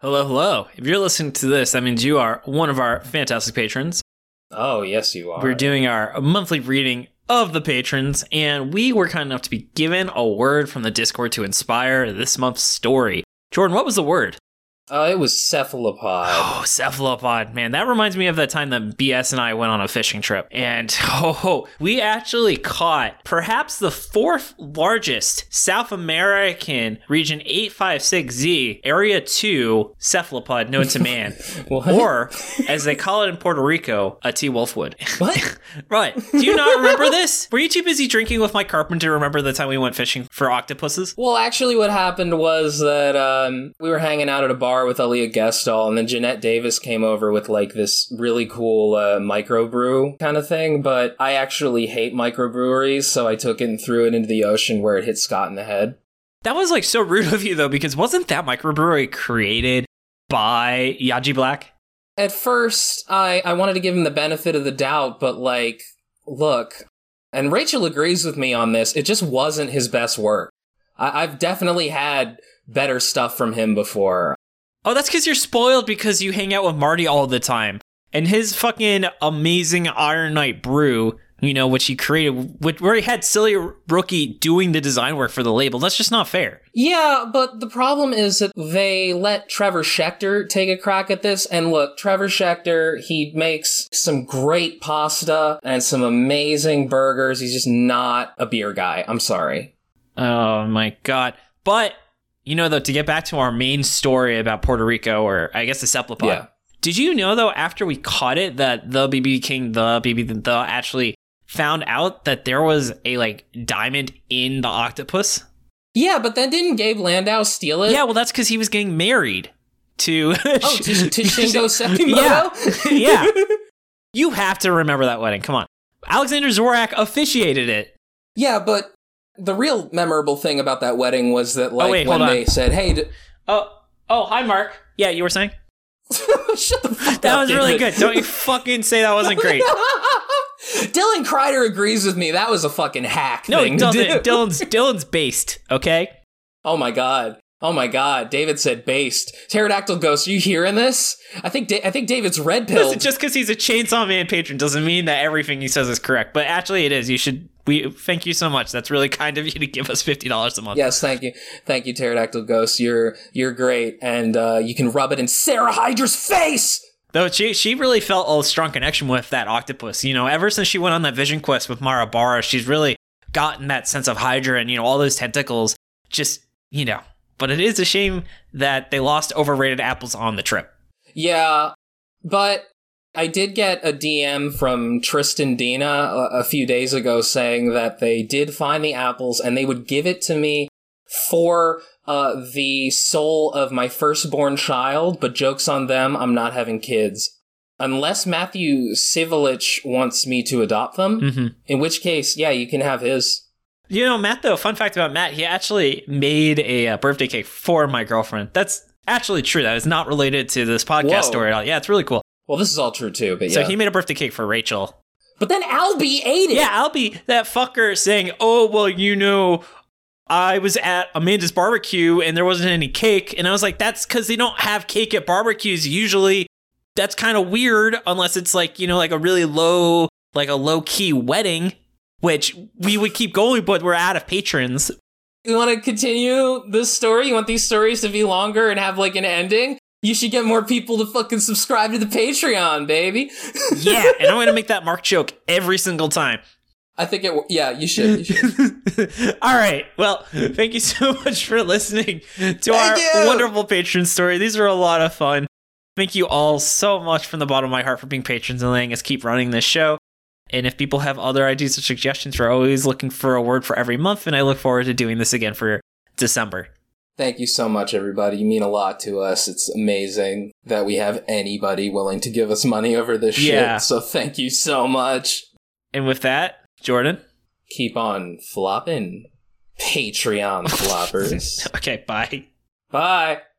Hello, hello. If you're listening to this, that means you are one of our fantastic patrons. Oh, yes, you are. We're doing our monthly reading of the patrons, and we were kind enough to be given a word from the Discord to inspire this month's story. Jordan, what was the word? It was cephalopod. Oh, cephalopod. Man, that reminds me of that time that BS and I went on a fishing trip. And we actually caught perhaps the fourth largest South American Region 856Z Area 2 cephalopod known to man. Or, as they call it in Puerto Rico, a T-Wolfwood. What? Right. Do you not remember this? Were you too busy drinking with Mike Carpenter to remember the time we went fishing for octopuses? Well, actually what happened was that we were hanging out at a bar with Aaliyah Gestall, and then Jeanette Davis came over with like this really cool microbrew kind of thing, but I actually hate microbreweries, so I took it and threw it into the ocean where it hit Scott in the head. That was like so rude of you though, because wasn't that microbrewery created by Yaji Black? At first, I wanted to give him the benefit of the doubt, but like, look, and Rachel agrees with me on this, it just wasn't his best work. I've definitely had better stuff from him before. Oh, that's because you're spoiled because you hang out with Marty all the time. And his fucking amazing Iron Knight brew, you know, which he created, where he had Silly Rookie doing the design work for the label. That's just not fair. Yeah, but the problem is that they let Trevor Schechter take a crack at this. And look, Trevor Schechter, he makes some great pasta and some amazing burgers. He's just not a beer guy. I'm sorry. Oh, my God. But... you know, though, to get back to our main story about Puerto Rico, or I guess the cephalopod. Yeah. Did you know, though, after we caught it, that the BB King, the actually found out that there was a, like, diamond in the octopus? Yeah, but then didn't Gabe Landau steal it? Yeah, well, that's because he was getting married to... to Shingo Sekimoto? Yeah. You have to remember that wedding. Come on. Alexander Zorak officiated it. Yeah, but... the real memorable thing about that wedding was that, like, when they said, hey... hi, Mark. Yeah, you were saying? Shut the fuck up, that was David. really good. Don't you fucking say that wasn't great. Dylan Kreider agrees with me. That was a fucking hack thing. No, he doesn't. Dylan's based, okay? Oh my god. David said based. Pterodactyl Ghost, are you hearing this? I think David's red pilled. Listen, just because he's a Chainsaw Man patron doesn't mean that everything he says is correct. But actually, it is. We thank you so much. That's really kind of you to give us $50 a month. Yes, thank you, Pterodactyl Ghost. You're great, and you can rub it in Sarah Hydra's face. Though she really felt a strong connection with that octopus. You know, ever since she went on that vision quest with Mara Barra, she's really gotten that sense of Hydra and, you know, all those tentacles. Just, you know. But it is a shame that they lost overrated apples on the trip. Yeah, but I did get a DM from Tristan Dina a few days ago saying that they did find the apples and they would give it to me for the soul of my firstborn child, but joke's on them, I'm not having kids. Unless Matthew Sivelich wants me to adopt them, in which case, yeah, you can have his. You know, Matt, though, fun fact about Matt, he actually made a birthday cake for my girlfriend. That's actually true. That is not related to this podcast story at all. Yeah, it's really cool. Well, this is all true, too, but yeah. So he made a birthday cake for Rachel. But then Albie ate it! Yeah, Albie, that fucker saying, oh, well, you know, I was at Amanda's barbecue and there wasn't any cake. And I was like, that's because they don't have cake at barbecues. Usually, that's kind of weird unless it's like, you know, like a really low, like a low-key wedding. Which we would keep going, but we're out of patrons. You want to continue this story? You want these stories to be longer and have, like, an ending? You should get more people to fucking subscribe to the Patreon, baby. Yeah, and I'm going to make that Mark joke every single time. I think you should. All right. Well, thank you so much for listening to our wonderful patron story. These are a lot of fun. Thank you all so much from the bottom of my heart for being patrons and letting us keep running this show. And if people have other ideas or suggestions, we're always looking for a word for every month, and I look forward to doing this again for December. Thank you so much, everybody. You mean a lot to us. It's amazing that we have anybody willing to give us money over this shit, so thank you so much. And with that, Jordan? Keep on flopping, Patreon floppers. Okay, bye. Bye.